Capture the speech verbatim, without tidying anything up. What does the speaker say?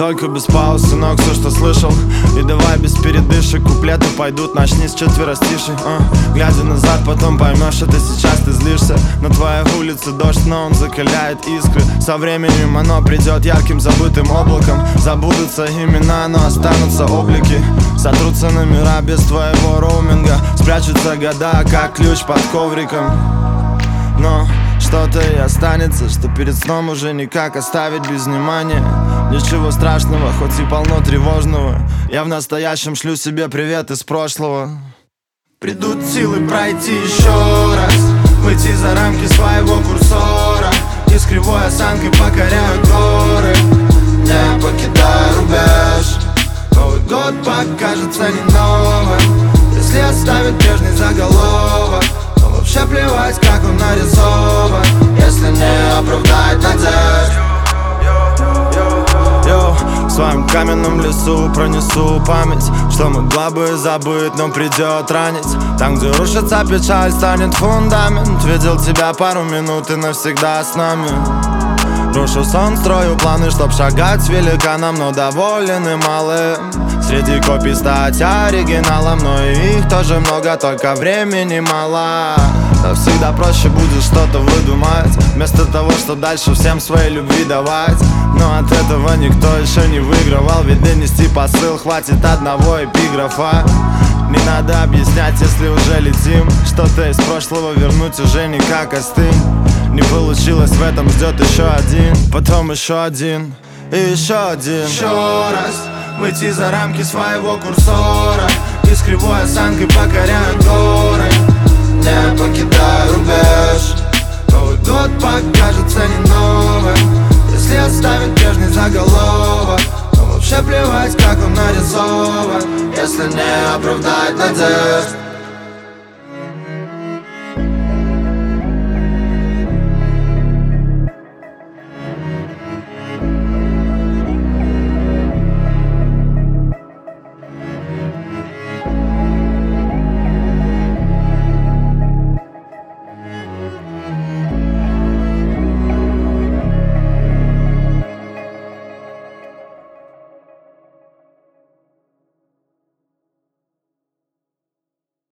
только без пауз, сынок, все, что слышал. И давай без передышек, куплеты пойдут, начни с четверостишей а. Глядя назад, потом поймешь, это сейчас ты злишься. На твоей улице дождь, но он закаляет искры. Со временем оно придет ярким забытым облаком. Забудутся имена, но останутся облики. Сотрутся номера без твоего роуминга. Спрячутся года, как ключ под ковриком. Но что-то и останется, что перед сном уже никак оставить без внимания. Ничего страшного, хоть и полно тревожного. Я в настоящем шлю себе привет из прошлого. Придут силы пройти еще раз, выйти за рамки своего курсора. И с кривой осанкой покоряю горы, не покидая рубеж. Новый год покажется не новым, если оставит прежний заголовок. Но вообще плевать, как он нарисован, если не оправдает надежд. Йоу, в своем каменном лесу пронесу память, что могла бы забыть, но придет ранить. Там, где рушится печаль, станет фундамент. Видел тебя пару минут и навсегда с нами. Рушу сон, строю планы, чтоб шагать с великаном, но доволен и малым. Среди копий стать оригиналом, но и их тоже много, только времени мало. Но всегда проще будет что-то выдумать, вместо того, что дальше всем своей любви давать. Но от этого никто еще не выигрывал, ведь донести посыл хватит одного эпиграфа. Не надо объяснять, если уже летим. Что-то из прошлого вернуть уже никак, остынь. Не получилось, в этом ждет еще один, потом еще один и еще один. Еще раз выйти за рамки своего курсора и с кривой осанкой покоряю горы, не покидая рубеж. Новый год покажется не новым, если оставит прежний заголовок. Но вообще плевать, как он нарисован, если не оправдать надежд.